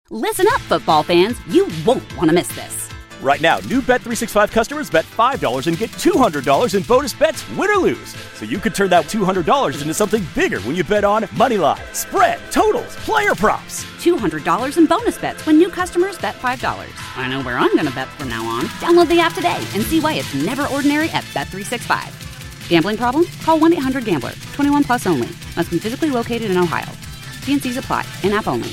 Listen up, football fans. You won't want to miss this. Right now, new Bet365 customers bet $5 and get $200 in bonus bets, win or lose. So you could turn that $200 into something bigger when you bet on moneyline, spread, totals, player props. $200 in bonus bets when new customers bet $5. I know where I'm going to bet from now on. Download the app today and see why it's never ordinary at Bet365. Gambling problem? Call 1-800-GAMBLER. 21 plus only. Must be physically located in Ohio. T&Cs apply. In-app only.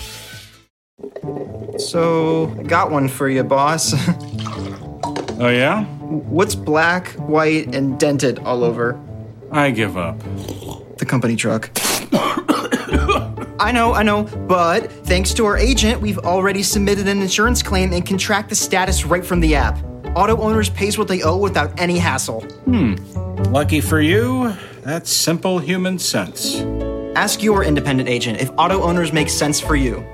So, got one for you, boss. Oh, yeah? What's black, white, and dented all over? I give up. The company truck. I know, but thanks to our agent, we've already submitted an insurance claim and can track the status right from the app. Auto Owners pays what they owe without any hassle. Lucky for you, that's simple human sense. Ask your independent agent if Auto Owners makes sense for you.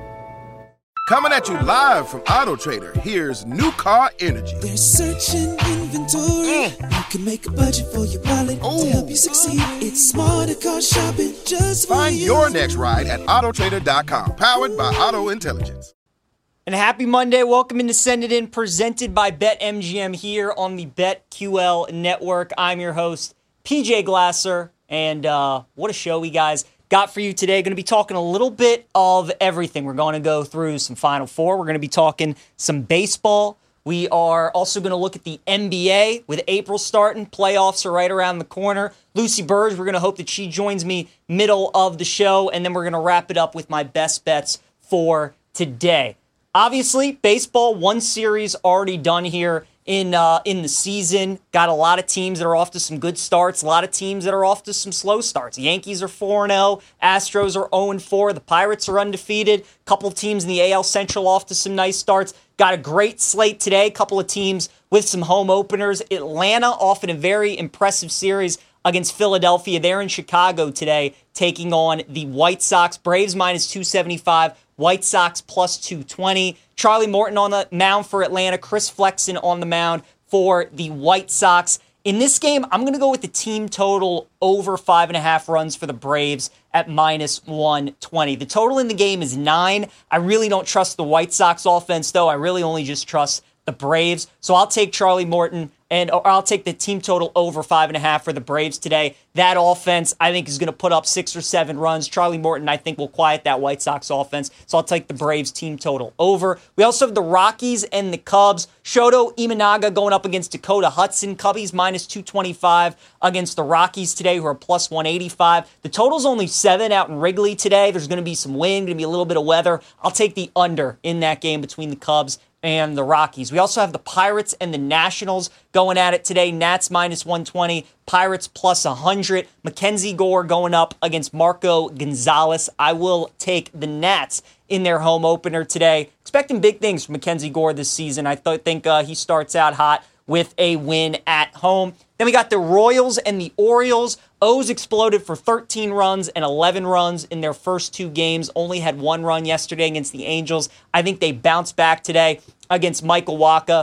Coming at you live from Auto Trader, here's New Car Energy. They're searching inventory. You can make a budget for your wallet to help you succeed. It's smarter car shopping just for Find you. your next ride at autotrader.com, powered by Auto Intelligence. And happy Monday. Welcome into Send It In, presented by BetMGM here on the BetQL Network. I'm your host, PJ Glasser, and what a show we guys got for you today. Going to be talking a little bit of everything. We're going to go through some Final Four. We're going to be talking some baseball. We are also going to look at the NBA with April starting. Playoffs are right around the corner. Lucy Burge, we're going to hope that she joins me middle of the show, and then we're going to wrap it up with my best bets for today. Obviously, baseball, one series already done here in the season. Got a lot of teams that are off to some good starts, a lot of teams that are off to some slow starts. Yankees are 4-0, Astros are 0-4, the Pirates are undefeated. A couple of teams in the AL Central off to some nice starts. Got a great slate today, a couple of teams with some home openers. Atlanta off in a very impressive series against Philadelphia. They're in Chicago today, taking on the White Sox. Braves minus 275, White Sox plus 220. Charlie Morton on the mound for Atlanta. Chris Flexen on the mound for the White Sox. In this game, I'm going to go with the team total over 5.5 runs for the Braves at minus 120. The total in the game is 9. I really don't trust the White Sox offense, though. I really only just trust the Braves. So I'll take Charlie Morton, or I'll take the team total over 5.5 for the Braves today. That offense, I think, is going to put up 6 or 7 runs. Charlie Morton, I think, will quiet that White Sox offense. So I'll take the Braves team total over. We also have the Rockies and the Cubs. Shoto Imanaga going up against Dakota Hudson. Cubbies minus 225 against the Rockies today, who are plus 185. The total's only 7 out in Wrigley today. There's going to be some wind, going to be a little bit of weather. I'll take the under in that game between the Cubs and the Rockies. We also have the Pirates and the Nationals going at it today. Nats minus 120, Pirates plus 100. Mackenzie Gore going up against Marco Gonzalez. I will take the Nats in their home opener today. Expecting big things from Mackenzie Gore this season. I think he starts out hot with a win at home. Then we got the Royals and the Orioles. O's exploded for 13 runs and 11 runs in their first 2 games. Only had 1 run yesterday against the Angels. I think they bounce back today against Michael Wacha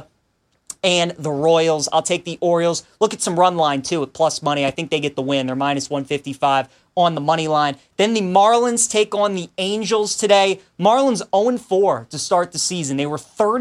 and the Royals. I'll take the Orioles. Look at some run line, too, at plus money. I think they get the win. They're minus 155 on the money line. Then the Marlins take on the Angels today. Marlins 0-4 to start the season. They were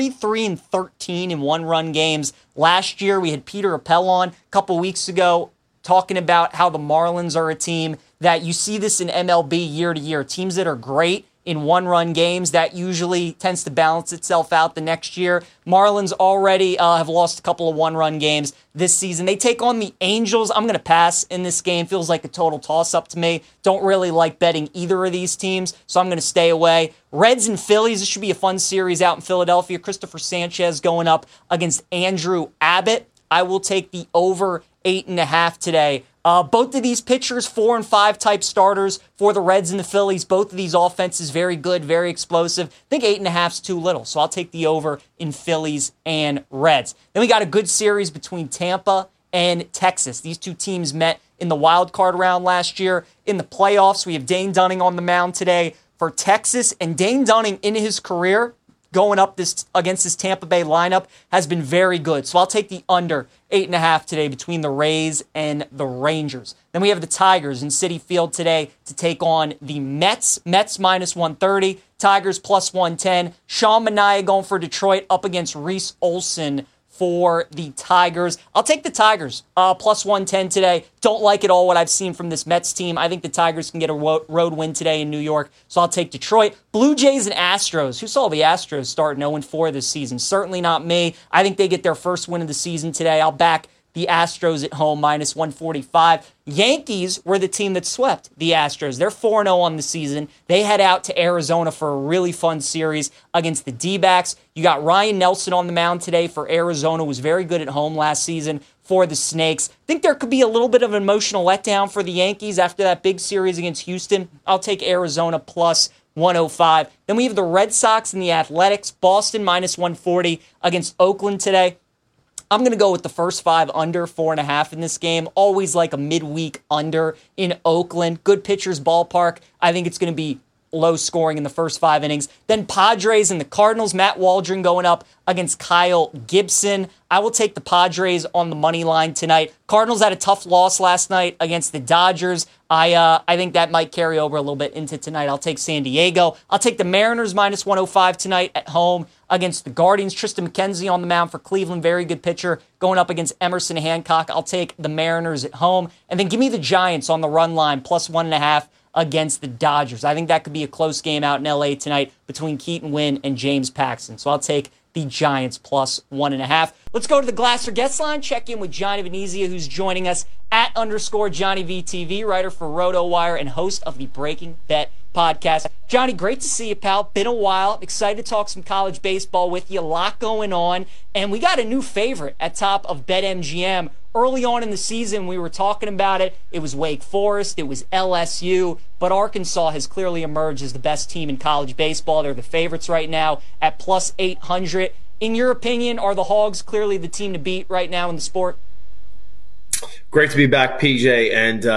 33-13 in 1-run games. Last year, we had Peter Appel on a couple weeks ago talking about how the Marlins are a team that you see this in MLB year to year. Teams that are great in 1-run games, that usually tends to balance itself out the next year. Marlins already have lost a couple of 1-run games this season. They take on the Angels. I'm going to pass in this game. Feels like a total toss-up to me. Don't really like betting either of these teams, so I'm going to stay away. Reds and Phillies, this should be a fun series out in Philadelphia. Christopher Sanchez going up against Andrew Abbott. I will take the over 8.5 today. Both of these pitchers, 4 and 5 type starters for the Reds and the Phillies. Both of these offenses very good, very explosive. I think 8.5 is too little, so I'll take the over in Phillies and Reds. Then we got a good series between Tampa and Texas. These two teams met in the wild card round last year. In the playoffs, we have Dane Dunning on the mound today for Texas, and Dane Dunning in his career going up against this Tampa Bay lineup has been very good. So I'll take the under 8.5 today between the Rays and the Rangers. Then we have the Tigers in Citi Field today to take on the Mets. Mets minus 130, Tigers plus 110. Sean Manaea going for Detroit up against Reese Olson for the Tigers. I'll take the Tigers plus 110 today. Don't like at all what I've seen from this Mets team. I think the Tigers can get a road win today in New York, so I'll take Detroit. Blue Jays and Astros. Who saw the Astros start 0-4 this season? Certainly not me. I think they get their first win of the season today. I'll back the Astros at home minus 145. Yankees were the team that swept the Astros. They're 4-0 on the season. They head out to Arizona for a really fun series against the D-backs. You got Ryan Nelson on the mound today for Arizona, was very good at home last season for the Snakes. Think there could be a little bit of an emotional letdown for the Yankees after that big series against Houston. I'll take Arizona plus 105. Then we have the Red Sox and the Athletics. Boston minus 140 against Oakland today. I'm going to go with the first 5 under 4.5 in this game. Always like a midweek under in Oakland. Good pitcher's ballpark. I think it's going to be low scoring in the first 5 innings. Then Padres and the Cardinals. Matt Waldron going up against Kyle Gibson. I will take the Padres on the money line tonight. Cardinals had a tough loss last night against the Dodgers. I think that might carry over a little bit into tonight. I'll take San Diego. I'll take the Mariners minus 105 tonight at home against the Guardians. Tristan McKenzie on the mound for Cleveland. Very good pitcher going up against Emerson Hancock. I'll take the Mariners at home. And then give me the Giants on the run line plus 1.5 against the Dodgers. I think that could be a close game out in LA tonight between Keaton Winn and James Paxton. So I'll take the Giants plus 1.5. Let's go to the Glasser guest line. Check in with Johnny Venezia, who's joining us at _JohnnyVTV, writer for RotoWire and host of the Breaking Bet podcast. Johnny, great to see you, pal. Been a while. Excited to talk some college baseball with you. A lot going on. And we got a new favorite at top of BetMGM. Early on in the season, we were talking about it. It was Wake Forest. It was LSU. But Arkansas has clearly emerged as the best team in college baseball. They're the favorites right now at plus 800. In your opinion, are the Hogs clearly the team to beat right now in the sport? Great to be back, PJ.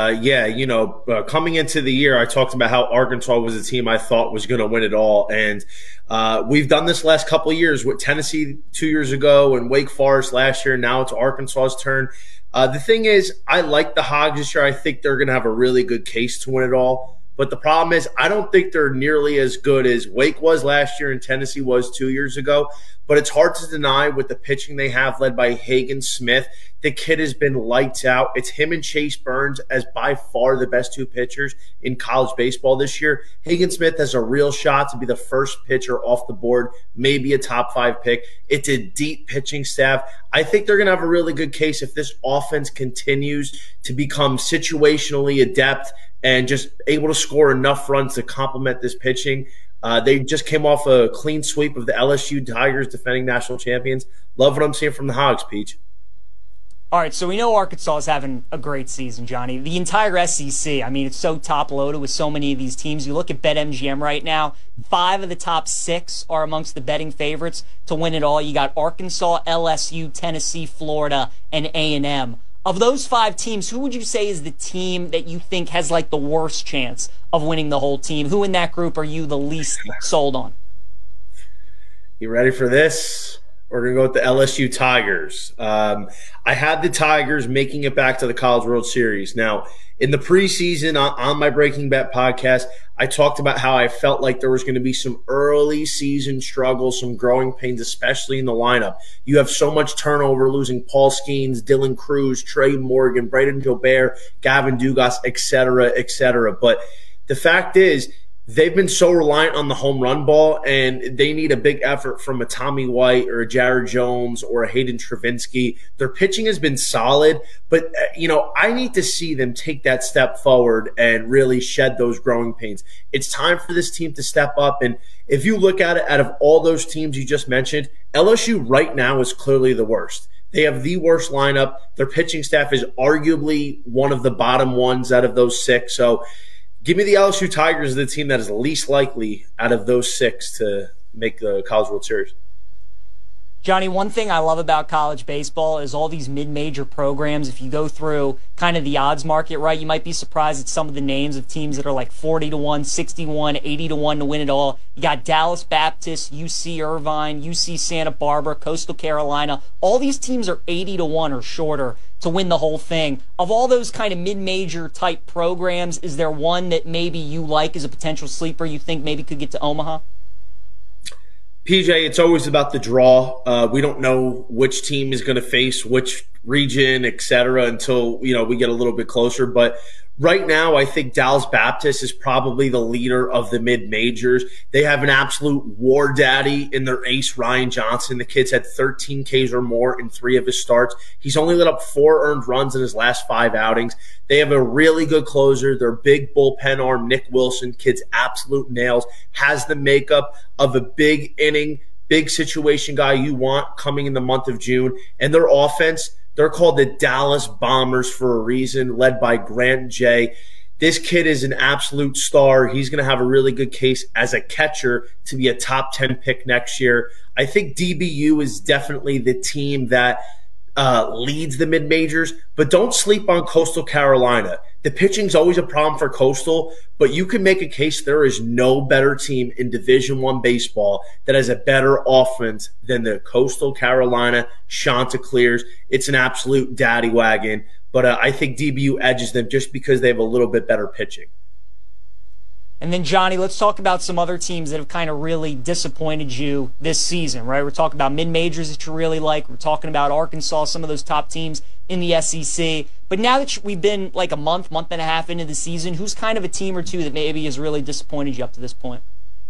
And coming into the year, I talked about how Arkansas was a team I thought was going to win it all. And we've done this last couple of years with Tennessee 2 years ago and Wake Forest last year. Now it's Arkansas's turn. The thing is, I like the Hogs this year. I think they're going to have a really good case to win it all. But the problem is, I don't think they're nearly as good as Wake was last year and Tennessee was 2 years ago. But it's hard to deny with the pitching they have led by Hagen Smith. The kid has been lights out. It's him and Chase Burns as by far the best 2 pitchers in college baseball this year. Hagen Smith has a real shot to be the first pitcher off the board, maybe a top 5 pick. It's a deep pitching staff. I think they're going to have a really good case if this offense continues to become situationally adept and just able to score enough runs to complement this pitching. They just came off a clean sweep of the LSU Tigers, defending national champions. Love what I'm seeing from the Hogs, Peach. All right, so we know Arkansas is having a great season, Johnny. The entire SEC, I mean, it's so top-loaded with so many of these teams. You look at BetMGM right now, 5 of the top 6 are amongst the betting favorites to win it all. You got Arkansas, LSU, Tennessee, Florida, and A&M. Of those 5 teams, who would you say is the team that you think has like the worst chance of winning the whole team? Who in that group are you the least sold on? You ready for this? We're going to go with the LSU Tigers. I had the Tigers making it back to the College World Series. Now, in the preseason on my Breaking Bet podcast, I talked about how I felt like there was going to be some early season struggles, some growing pains, especially in the lineup. You have so much turnover, losing Paul Skeens, Dylan Cruz, Trey Morgan, Braden Gobert, Gavin Dugas, et cetera, et cetera. But the fact is, they've been so reliant on the home run ball, and they need a big effort from a Tommy White or a Jared Jones or a Hayden Travinski. Their pitching has been solid, but, I need to see them take that step forward and really shed those growing pains. It's time for this team to step up, and if you look at it, out of all those teams you just mentioned, LSU right now is clearly the worst. They have the worst lineup. Their pitching staff is arguably one of the bottom ones out of those 6, so give me the LSU Tigers, the team that is least likely out of those 6 to make the College World Series. Johnny, one thing I love about college baseball is all these mid-major programs. If you go through kind of the odds market, right, you might be surprised at some of the names of teams that are like 40-1, 61, 80-1 to win it all. You got Dallas Baptist, UC Irvine, UC Santa Barbara, Coastal Carolina. All these teams are 80-1 or shorter to win the whole thing. Of all those kind of mid-major type programs, is there one that maybe you like as a potential sleeper you think maybe could get to Omaha? PJ, it's always about the draw. We don't know which team is going to face which region, et cetera, until we get a little bit closer. But right now, I think Dallas Baptist is probably the leader of the mid-majors. They have an absolute war daddy in their ace, Ryan Johnson. The kid's had 13 Ks or more in 3 of his starts. He's only let up 4 earned runs in his last 5 outings. They have a really good closer. Their big bullpen arm, Nick Wilson, kid's absolute nails, has the makeup of a big inning, big situation guy you want coming in the month of June. And their offense, they're called the Dallas Bombers for a reason, led by Grant Jay. This kid is an absolute star. He's going to have a really good case as a catcher to be a top 10 pick next year. I think DBU is definitely the team that leads the mid-majors, but don't sleep on Coastal Carolina. The pitching's always a problem for Coastal, but you can make a case there is no better team in Division I baseball that has a better offense than the Coastal Carolina Chanticleers. It's an absolute daddy wagon, but I think DBU edges them just because they have a little bit better pitching. And then, Johnny, let's talk about some other teams that have kind of really disappointed you this season, right? We're talking about mid-majors that you really like. We're talking about Arkansas, some of those top teams in the SEC. But now that we've been like a month and a half into the season, who's kind of a team or two that maybe has really disappointed you up to this point?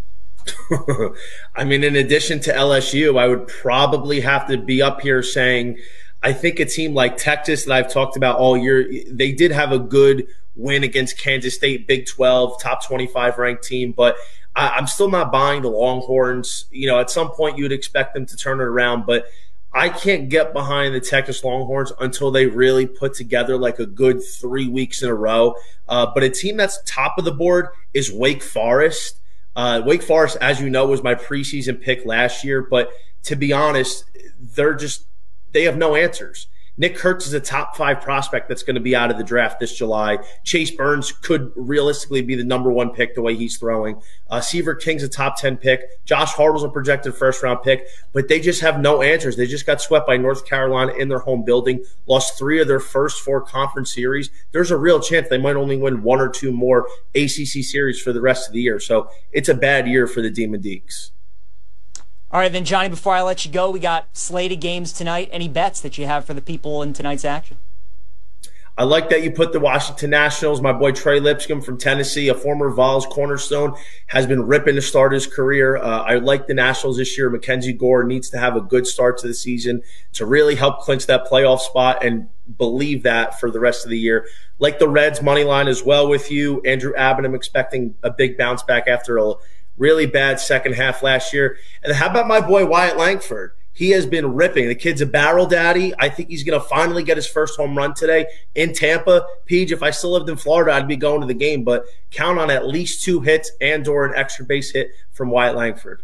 I mean, in addition to LSU, I would probably have to be up here saying I think a team like Texas that I've talked about all year, they did have a good win against Kansas State, Big 12, top 25 ranked team, but I'm still not buying the Longhorns. At some point you would expect them to turn it around, but I can't get behind the Texas Longhorns until they really put together like a good 3 weeks in a row. But a team that's top of the board is Wake Forest. Wake Forest, as you know, was my preseason pick last year, but to be honest, they have no answers. Nick Kurtz is a top 5 prospect that's going to be out of the draft this July. Chase Burns could realistically be the number 1 pick the way he's throwing. Seaver King's a top 10 pick. Josh Hartle's a projected first-round pick, but they just have no answers. They just got swept by North Carolina in their home building, lost 3 of their first 4 conference series. There's a real chance they might only win 1 or 2 more ACC series for the rest of the year. So it's a bad year for the Demon Deacs. All right, then, Johnny, before I let you go, we got slated games tonight. Any bets that you have for the people in tonight's action? I like that you put the Washington Nationals. My boy Trey Lipscomb from Tennessee, a former Vols cornerstone, has been ripping to start his career. I like the Nationals this year. Mackenzie Gore needs to have a good start to the season to really help clinch that playoff spot and believe that for the rest of the year. Like the Reds money line as well with you. Andrew Abbott, I'm expecting a big bounce back after a really bad second half last year. And how about my boy Wyatt Langford? He has been ripping. The kid's a barrel daddy. I think he's going to finally get his first home run today in Tampa. Peach, if I still lived in Florida, I'd be going to the game, but count on at least 2 hits and/or an extra base hit from Wyatt Langford.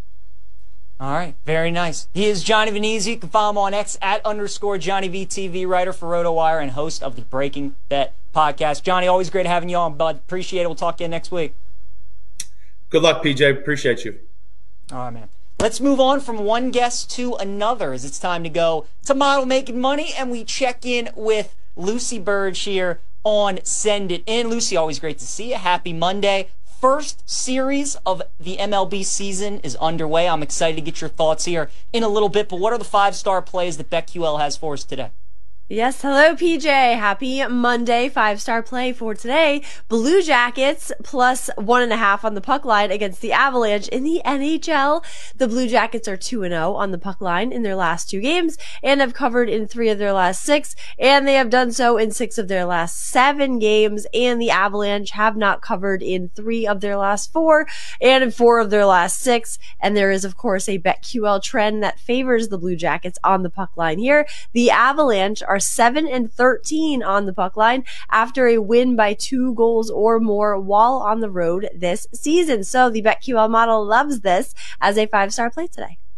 All right, very nice. He is Johnny Venezia. You can follow him on X @_JohnnyVTV, writer for RotoWire and host of the Breaking Bet podcast. Johnny, always great having you on, bud. Appreciate it. We'll talk again next week. Good luck, PJ. Appreciate you. All right, man. Let's move on from one guest to another as it's time to go to Model Making Money, and we check in with Lucy Burge here on Send It In. Lucy, always great to see you. Happy Monday. First series of the MLB season is underway. I'm excited to get your thoughts here in a little bit, but what are the 5-star plays that BetQL has for us today? Yes, hello PJ. Happy Monday. 5-star play for today. Blue Jackets plus 1.5 on the puck line against the Avalanche in the NHL. The Blue Jackets are 2-0 on the puck line in their last 2 games and have covered in 3 of their last 6, and they have done so in 6 of their last 7 games, and the Avalanche have not covered in 3 of their last 4 and in 4 of their last 6, and there is of course a BetQL trend that favors the Blue Jackets on the puck line here. The Avalanche are 7-13 on the puck line after a win by 2 goals or more while on the road this season. So the BetQL model loves this as a 5-star play today.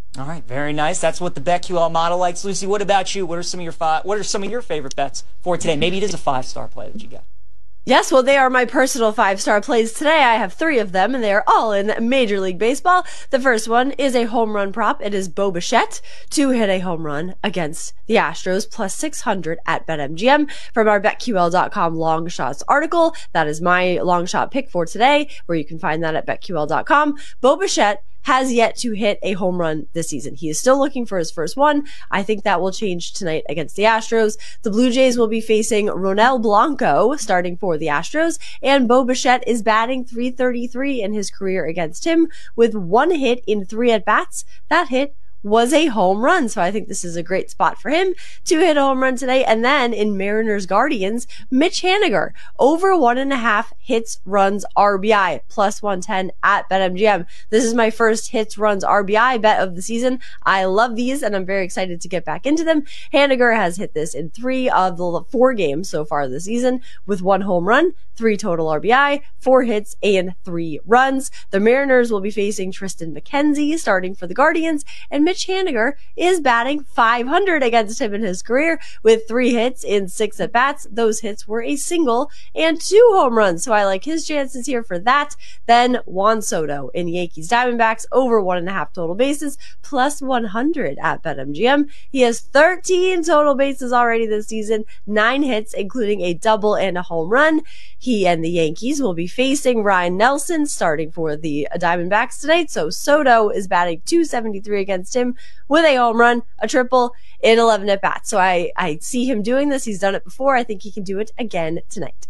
All right, very nice. That's what the BetQL model likes. Lucy, what about you? What are some of your favorite bets for today? Maybe it is a 5-star play that you got. Yes, well, they are my personal 5-star plays today. I have 3 of them, and they are all in Major League Baseball. The first one is a home run prop. It is Bo Bichette to hit a home run against the Astros, plus 600 at BetMGM from our BetQL.com long shots article. That is my long shot pick for today, where you can find that at BetQL.com. Bo Bichette has yet to hit a home run this season. He is still looking for his first one. I think that will change tonight against the Astros. The Blue Jays will be facing Ronel Blanco starting for the Astros, and Bo Bichette is batting .333 in his career against him with 1 hit in 3 at-bats. That hit was a home run. So I think this is a great spot for him to hit a home run today. And then in Mariners Guardians, Mitch Haniger over 1.5 hits, runs, RBI plus 110 at BetMGM. This is my first hits, runs, RBI bet of the season. I love these and I'm very excited to get back into them. Haniger has hit this in 3 of the 4 games so far this season with 1 home run, 3 total RBI, 4 hits, and 3 runs. The Mariners will be facing Tristan McKenzie starting for the Guardians, and Mitch Haniger is batting .500 against him in his career with 3 hits in 6 at-bats. Those hits were a single and 2 home runs, so I like his chances here for that. Then Juan Soto in Yankees Diamondbacks over 1.5 total bases plus 100 at BetMGM. He has 13 total bases already this season, 9 hits, including a double and a home run. He and the Yankees will be facing Ryan Nelson starting for the Diamondbacks tonight. So Soto is batting .273 against him with a home run, a triple in 11 at-bats. So I see him doing this. He's done it before. I think he can do it again tonight.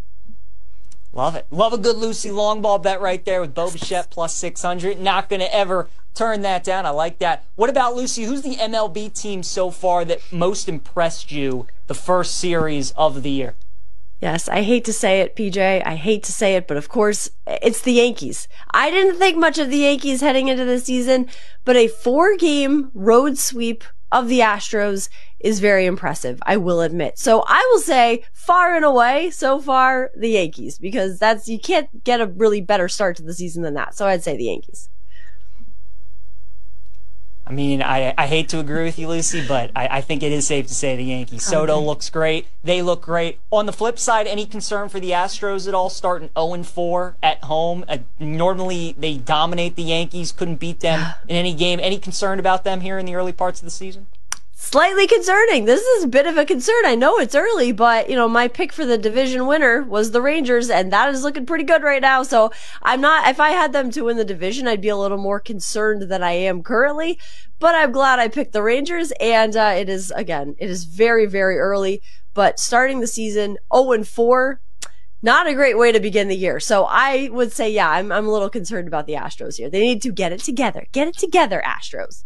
Love it. Love a good Lucy long ball bet right there with Bo Bichette plus 600. Not going to ever turn that down. I like that. What about Lucy? Who's the MLB team so far that most impressed you the first series of the year? Yes, I hate to say it, PJ. I hate to say it, but of course, it's the Yankees. I didn't think much of the Yankees heading into the season, but a 4-game road sweep of the Astros is very impressive, I will admit. So I will say, far and away, so far, the Yankees, because you can't get a really better start to the season than that. So I'd say the Yankees. I mean, I hate to agree with you, Lucy, but I think it is safe to say the Yankees. Soto looks great. They look great. On the flip side, any concern for the Astros at all, starting 0-4 at home? Normally, they dominate the Yankees, couldn't beat them in any game. Any concern about them here in the early parts of the season? Slightly concerning. This is a bit of a concern. I know it's early, but my pick for the division winner was the Rangers, and that is looking pretty good right now. So if I had them to win the division, I'd be a little more concerned than I am currently, but I'm glad I picked the Rangers, and it is very, very early, but starting the season 0-4, not a great way to begin the year. So I would say, yeah, I'm a little concerned about the Astros here. They need to get it together. Get it together, Astros.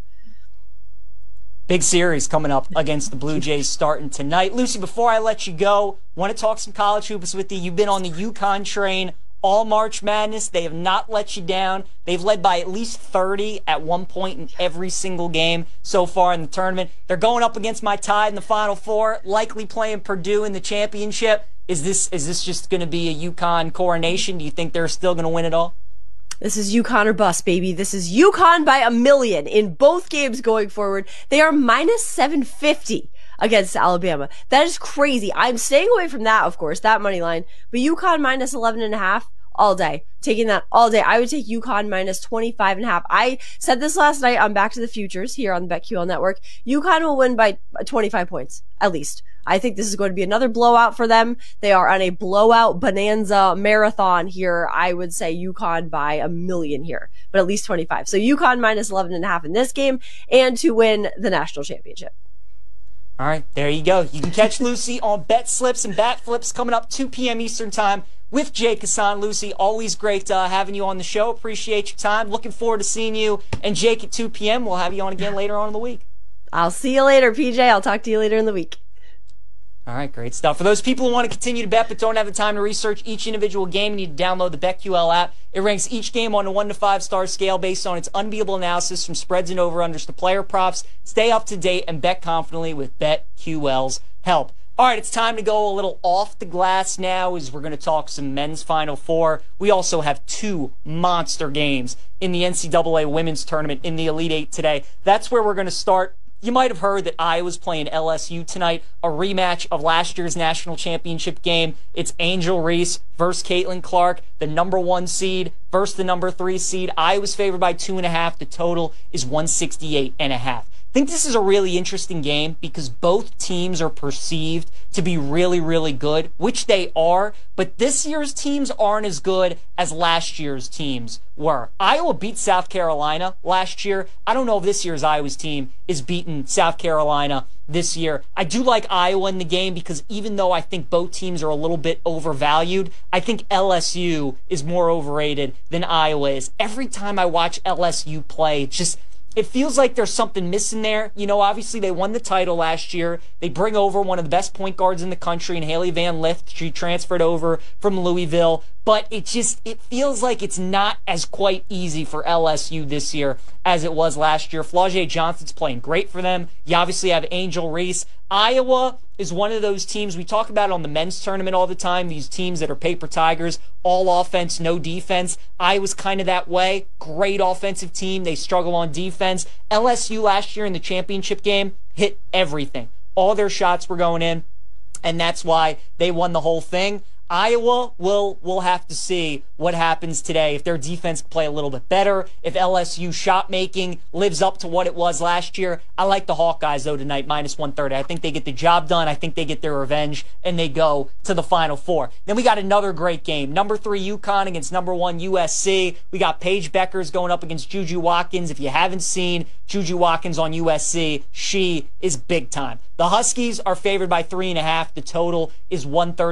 Big series coming up against the Blue Jays starting tonight. Lucy, before I let you go, want to talk some college hoops with you. You've been on the UConn train all March Madness. They have not let you down. They've led by at least 30 at one point in every single game so far in the tournament. They're going up against my Tide in the Final Four, likely playing Purdue in the championship. Is this just going to be a UConn coronation? Do you think they're still going to win it all? This is UConn or bust, baby. This is UConn by 1,000,000 in both games going forward. They are minus 750 against Alabama. That is crazy. I'm staying away from that, of course, that money line. But UConn minus 11.5 all day. Taking that all day. I would take UConn minus 25.5. I said this last night on Back to the Futures here on the BetQL Network. UConn will win by 25 points, at least. I think this is going to be another blowout for them. They are on a blowout bonanza marathon here. I would say UConn by 1,000,000 here, but at least 25. So UConn minus 11.5 in this game and to win the national championship. All right, there you go. You can catch Lucy on Bet Slips and Bat Flips coming up 2 p.m. Eastern Time with Jake Hassan. Lucy, always great having you on the show. Appreciate your time. Looking forward to seeing you and Jake at 2 p.m. We'll have you on again later on in the week. I'll see you later, PJ. I'll talk to you later in the week. All right, great stuff. For those people who want to continue to bet but don't have the time to research each individual game, you need to download the BetQL app. It ranks each game on a 1 to 5 star scale based on its unbeatable analysis from spreads and over-unders to player props. Stay up to date and bet confidently with BetQL's help. All right, it's time to go a little off the glass now as we're going to talk some men's Final Four. We also have 2 monster games in the NCAA women's tournament in the Elite Eight today. That's where we're going to start. You might have heard that Iowa's playing LSU tonight, a rematch of last year's national championship game. It's Angel Reese versus Caitlin Clark, the number 1 seed versus the number 3 seed. Iowa's favored by 2.5. The total is 168.5. I think this is a really interesting game because both teams are perceived to be really, really good, which they are, but this year's teams aren't as good as last year's teams were. Iowa beat South Carolina last year. I don't know if this year's Iowa's team is beating South Carolina this year. I do like Iowa in the game because even though I think both teams are a little bit overvalued, I think LSU is more overrated than Iowa is. Every time I watch LSU play, it feels like there's something missing there. You know, obviously they won the title last year. They bring over one of the best point guards in the country in Haley Van Lith. She transferred over from Louisville. But it feels like it's not as quite easy for LSU this year as it was last year. Flau'jae Johnson's playing great for them. You obviously have Angel Reese. Iowa is one of those teams, we talk about it on the men's tournament all the time, these teams that are paper tigers, all offense, no defense. Iowa's kind of that way. Great offensive team. They struggle on defense. LSU last year in the championship game hit everything. All their shots were going in, and that's why they won the whole thing. Iowa will have to see what happens today. If their defense can play a little bit better, if LSU shot making lives up to what it was last year. I like the Hawkeyes though tonight, -130. I think they get the job done. I think they get their revenge and they go to the Final Four. Then we got another great game. Number 3 UConn against number 1 USC. We got Paige Beckers going up against Juju Watkins. If you haven't seen Juju Watkins on USC, she is big time. The Huskies are favored by 3.5. The total is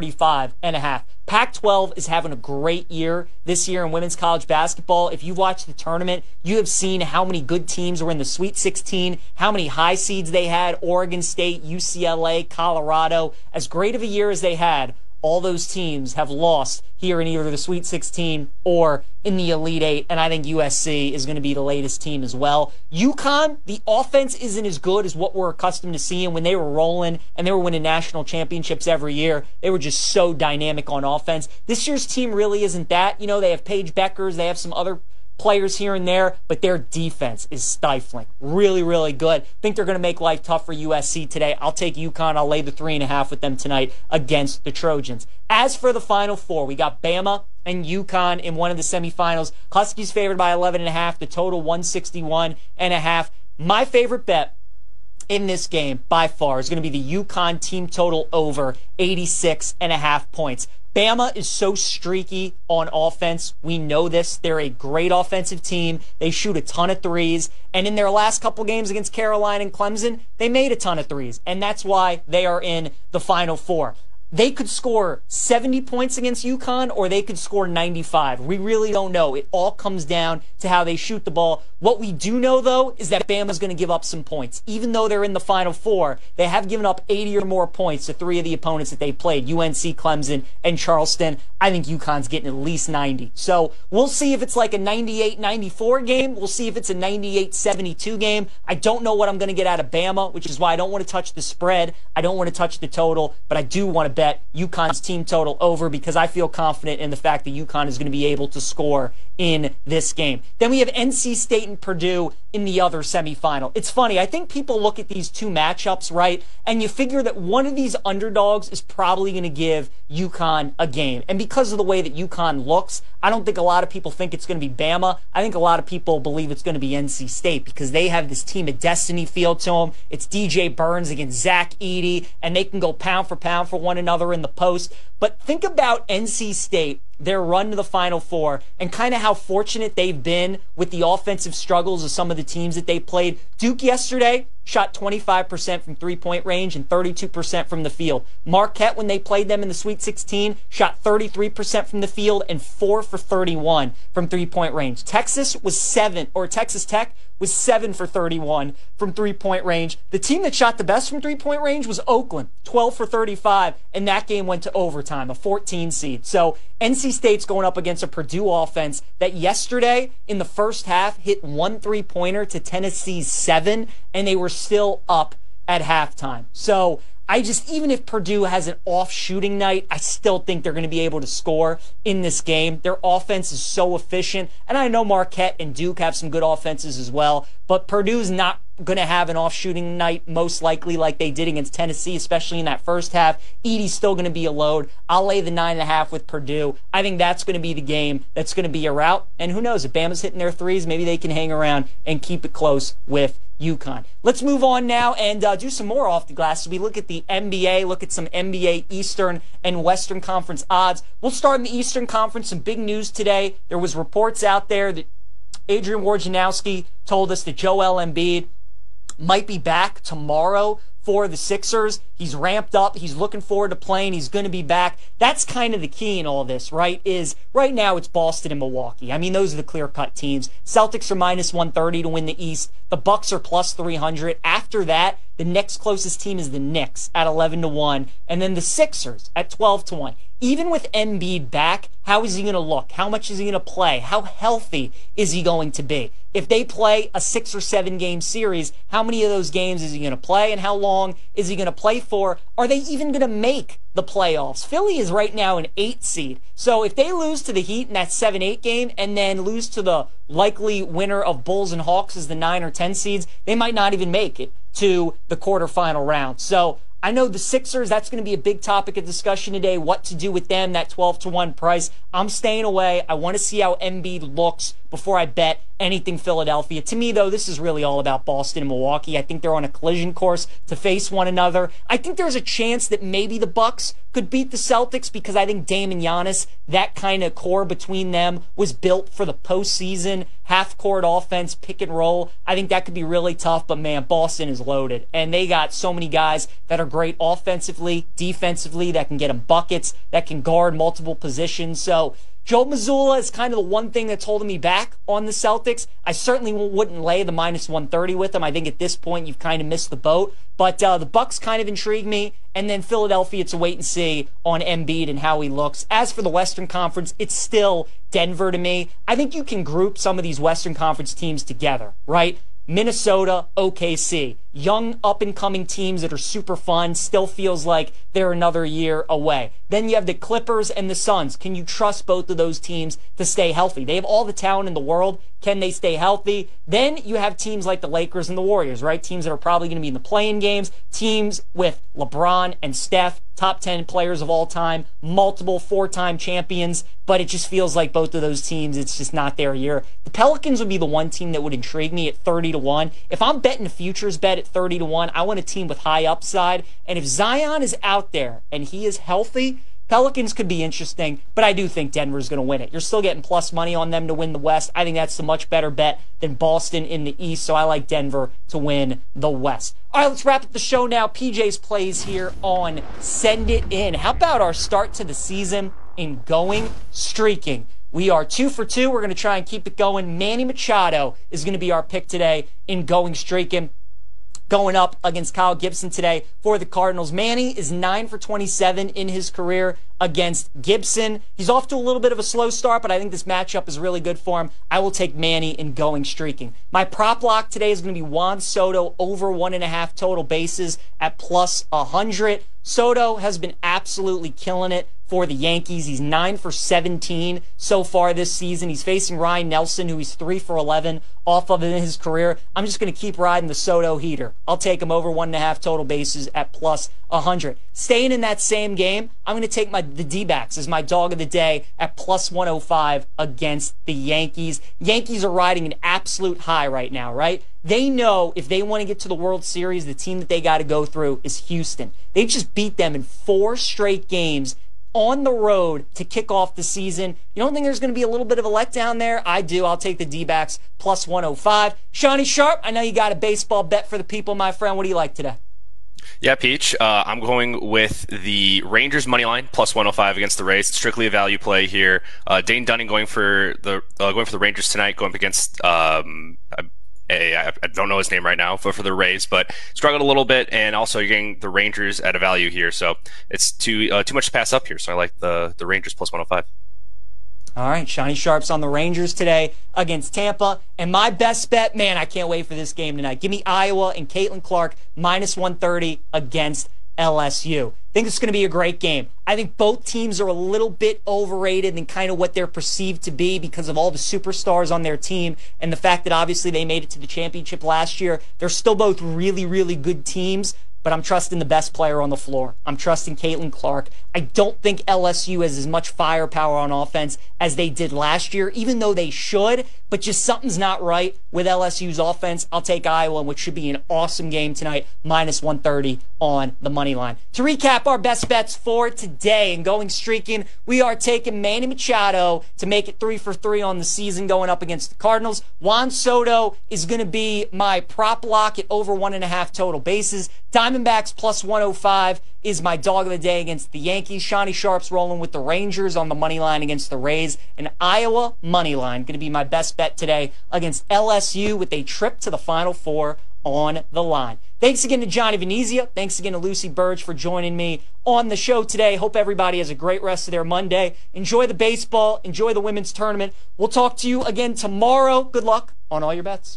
135.5. Pac-12 is having a great year this year in women's college basketball. If you watch the tournament, you have seen how many good teams were in the Sweet 16, how many high seeds they had, Oregon State, UCLA, Colorado. As great of a year as they had, all those teams have lost here in either the Sweet 16 or in the Elite Eight, and I think USC is going to be the latest team as well. UConn, the offense isn't as good as what we're accustomed to seeing when they were rolling and they were winning national championships every year. They were just so dynamic on offense. This year's team really isn't that. You know, they have Paige Beckers, they have some other players here and there, but their defense is stifling. Really, really good. Think they're going to make life tough for USC today. I'll take UConn. I'll lay the 3.5 with them tonight against the Trojans. As for the Final Four, we got Bama and UConn in one of the semifinals. Huskies favored by 11.5. The total 161.5. My favorite bet in this game by far is going to be the UConn team total over 86.5 points. Bama is so streaky on offense. We know this. They're a great offensive team. They shoot a ton of threes. And in their last couple games against Carolina and Clemson, they made a ton of threes. And that's why they are in the Final Four. They could score 70 points against UConn or they could score 95. We really don't know. It all comes down to how they shoot the ball. What we do know, though, is that Bama's going to give up some points. Even though they're in the Final Four, they have given up 80 or more points to 3 of the opponents that they played, UNC, Clemson, and Charleston. I think UConn's getting at least 90. So we'll see if it's like a 98-94 game. We'll see if it's a 98-72 game. I don't know what I'm going to get out of Bama, which is why I don't want to touch the spread. I don't want to touch the total, but I do want to bet UConn's team total over because I feel confident in the fact that UConn is going to be able to score in this game. Then we have NC State and Purdue in the other semifinal. It's funny, I think people look at these two matchups, right, and you figure that one of these underdogs is probably going to give UConn a game. And because of the way that UConn looks, I don't think a lot of people think it's going to be Bama. I think a lot of people believe it's going to be NC State because they have this team of destiny feel to them. It's DJ Burns against Zach Edey, and they can go pound for one another in the post. But think about NC State, their run to the Final Four, and kind of how fortunate they've been with the offensive struggles of some of the teams that they played. Duke yesterday shot 25% from three-point range and 32% from the field. Marquette, when they played them in the Sweet 16, shot 33% from the field and 4 for 31 from three-point range. Texas Tech was 7 for 31 from three-point range. The team that shot the best from three-point range was Oakland, 12 for 35, and that game went to overtime, a 14 seed. So NC State's going up against a Purdue offense that yesterday in the first half hit 1 3-pointer to Tennessee's 7, and they were still up at halftime. So Even if Purdue has an off shooting night, I still think they're going to be able to score in this game. Their offense is so efficient. And I know Marquette and Duke have some good offenses as well, but Purdue's not going to have an off shooting night most likely like they did against Tennessee, especially in that first half. Edey's still going to be a load. I'll lay the 9.5 with Purdue. I think that's going to be the game that's going to be a rout. And who knows, if Bama's hitting their threes, maybe they can hang around and keep it close with UConn. Let's move on now and do some more off the glass. So we look at the NBA, look at some NBA Eastern and Western Conference odds. We'll start in the Eastern Conference. Some big news today. There was reports out there that Adrian Wojnarowski told us that Joel Embiid might be back tomorrow for the Sixers. He's ramped up. He's looking forward to playing. He's going to be back. That's kind of the key in all this, right? Is right now it's Boston and Milwaukee. I mean, those are the clear-cut teams. Celtics are minus 130 to win the East. The Bucks are plus 300. After that, the next closest team is the Knicks at 11-1, and then the Sixers at 12-1. Even with Embiid back, how is he going to look? How much is he going to play? How healthy is he going to be? If they play a 6 or 7 game series, how many of those games is he going to play, and how long is he going to play for? Are they even going to make the playoffs? Philly is right now an 8 seed. So if they lose to the Heat in that 7-8 game and then lose to the likely winner of Bulls and Hawks as the 9 or 10 seeds, they might not even make it to the quarterfinal round. So I know the Sixers, that's going to be a big topic of discussion today, what to do with them, that 12-1 price. I'm staying away. I want to see how Embiid looks before I bet anything Philadelphia. To me, though, this is really all about Boston and Milwaukee. I think they're on a collision course to face one another. I think there's a chance that maybe the Bucks could beat the Celtics because I think Dame and Giannis, that kind of core between them was built for the postseason, half-court offense, pick and roll. I think that could be really tough, but man, Boston is loaded. And they got so many guys that are great offensively, defensively, that can get them buckets, that can guard multiple positions. So Joe Mazzulla is kind of the one thing that's holding me back on the Celtics. I certainly wouldn't lay the minus 130 with them. I think at this point you've kind of missed the boat. But the Bucks kind of intrigue me. And then Philadelphia, it's a wait and see on Embiid and how he looks. As for the Western Conference, it's still Denver to me. I think you can group some of these Western Conference teams together, right? Minnesota, OKC, young up-and-coming teams that are super fun, still feels like they're another year away. Then you have the Clippers and the Suns. Can you trust both of those teams to stay healthy? They have all the talent in the world. Can they stay healthy? Then you have teams like the Lakers and the Warriors, right? Teams that are probably going to be in the play-in games. Teams with LeBron and Steph, top 10 players of all time, multiple 4-time champions, but it just feels like both of those teams, it's just not their year. The Pelicans would be the one team that would intrigue me at 30-1. If I'm betting a futures bet at 30-1, I want a team with high upside, and if Zion is out there and he is healthy, Pelicans could be interesting, but I do think Denver's going to win it. You're still getting plus money on them to win the West. I think that's a much better bet than Boston in the East, so I like Denver to win the West. All right, let's wrap up the show now. PJ's plays here on Send It In. How about our start to the season in going streaking? We are 2 for 2. We're going to try and keep it going. Manny Machado is going to be our pick today in going streaking, going up against Kyle Gibson today for the Cardinals. Manny is 9 for 27 in his career against Gibson. He's off to a little bit of a slow start, but I think this matchup is really good for him. I will take Manny in going streaking. My prop lock today is going to be Juan Soto over 1.5 total bases at plus 100. Soto has been absolutely killing it for the Yankees. He's 9 for 17 so far this season. He's facing Ryan Nelson, who he's 3 for 11 off of in his career. I'm just going to keep riding the Soto heater. I'll take him over 1.5 total bases at plus 100. Staying in that same game, I'm going to take the D-backs as my dog of the day at plus 105 against the Yankees. Yankees are riding an absolute high right now, right? They know if they want to get to the World Series, the team that they got to go through is Houston. They just beat them in 4 straight games on the road to kick off the season. You don't think there's going to be a little bit of a letdown there? I do. I'll take the D-backs plus 105. Shawnee Sharp, I know you got a baseball bet for the people, my friend. What do you like today? Yeah, Peach. I'm going with the Rangers money line plus 105 against the Rays. It's strictly a value play here. Dane Dunning going for the Rangers tonight, going up against I don't know his name right now, but for the Rays, but struggled a little bit, and also you're getting the Rangers at a value here, so it's too much to pass up here. So I like the Rangers plus 105. All right, Shawnee Sharp's on the Rangers today against Tampa. And my best bet, man, I can't wait for this game tonight. Give me Iowa and Caitlin Clark minus 130 against LSU. I think it's going to be a great game. I think both teams are a little bit overrated in kind of what they're perceived to be because of all the superstars on their team and the fact that obviously they made it to the championship last year. They're still both really, really good teams, but I'm trusting the best player on the floor. I'm trusting Caitlin Clark. I don't think LSU has as much firepower on offense as they did last year, even though they should, but just something's not right with LSU's offense. I'll take Iowa, which should be an awesome game tonight, minus 130 on the money line. To recap our best bets for today and going streaking, we are taking Manny Machado to make it 3 for 3 on the season going up against the Cardinals. Juan Soto is going to be my prop lock at over 1.5 total bases. Diamondbacks plus 105 is my dog of the day against the Yankees. Shawnee Sharp's rolling with the Rangers on the money line against the Rays. And Iowa money line going to be my best bet today against LSU with a trip to the Final Four on the line. Thanks again to Johnny Venezia. Thanks again to Lucy Burge for joining me on the show today. Hope everybody has a great rest of their Monday. Enjoy the baseball. Enjoy the women's tournament. We'll talk to you again tomorrow. Good luck on all your bets.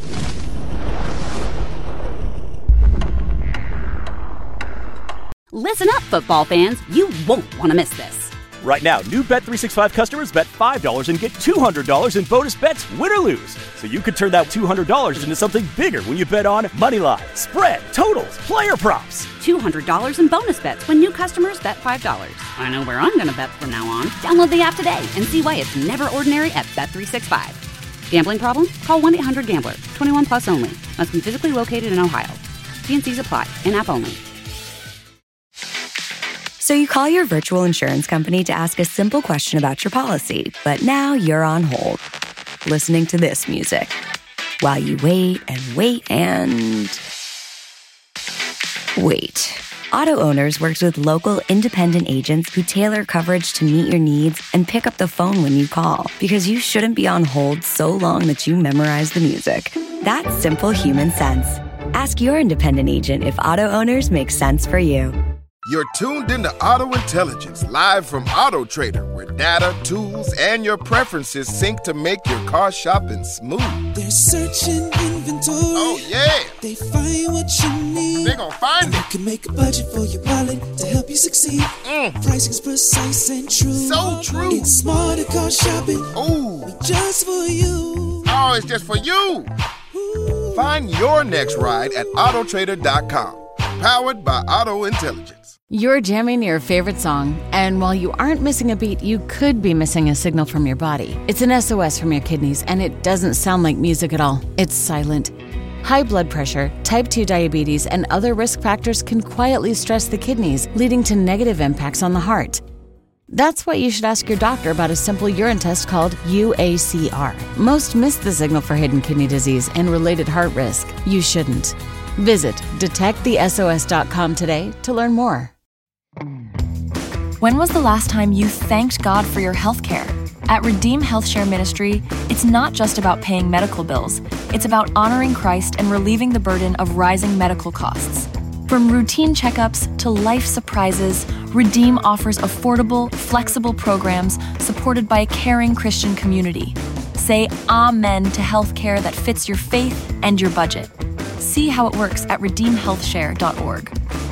Listen up, football fans. You won't want to miss this. Right now, new Bet365 customers bet $5 and get $200 in bonus bets, win or lose. So you could turn that $200 into something bigger when you bet on Moneyline, spread, totals, player props. $200 in bonus bets when new customers bet $5. I know where I'm going to bet from now on. Download the app today and see why it's never ordinary at Bet365. Gambling problem? Call 1-800-GAMBLER. 21 plus only. Must be physically located in Ohio. T&Cs apply. In-app only. So you call your virtual insurance company to ask a simple question about your policy, but now you're on hold, listening to this music, while you wait and wait and wait. Auto Owners works with local independent agents who tailor coverage to meet your needs and pick up the phone when you call, because you shouldn't be on hold so long that you memorize the music. That's simple human sense. Ask your independent agent if Auto Owners makes sense for you. You're tuned into Auto Intelligence, live from Auto Trader, where data, tools, and your preferences sync to make your car shopping smooth. They're searching inventory. Oh, yeah. They find what you need. They're gonna find it. You can make a budget for your wallet to help you succeed. Pricing's precise and true. So true. It's smarter car shopping. Ooh. Just for you. Oh, it's just for you. Ooh. Find your next ride at autotrader.com. Powered by Auto Intelligence. You're jamming your favorite song, and while you aren't missing a beat, you could be missing a signal from your body. It's an SOS from your kidneys, and it doesn't sound like music at all. It's silent. High blood pressure, type 2 diabetes, and other risk factors can quietly stress the kidneys, leading to negative impacts on the heart. That's why you should ask your doctor about a simple urine test called UACR. Most miss the signal for hidden kidney disease and related heart risk. You shouldn't. Visit detectthesos.com today to learn more. When was the last time you thanked God for your health care? At Redeem Health Share Ministry, it's not just about paying medical bills. It's about honoring Christ and relieving the burden of rising medical costs. From routine checkups to life surprises, Redeem offers affordable, flexible programs supported by a caring Christian community. Say amen to health care that fits your faith and your budget. See how it works at redeemhealthshare.org.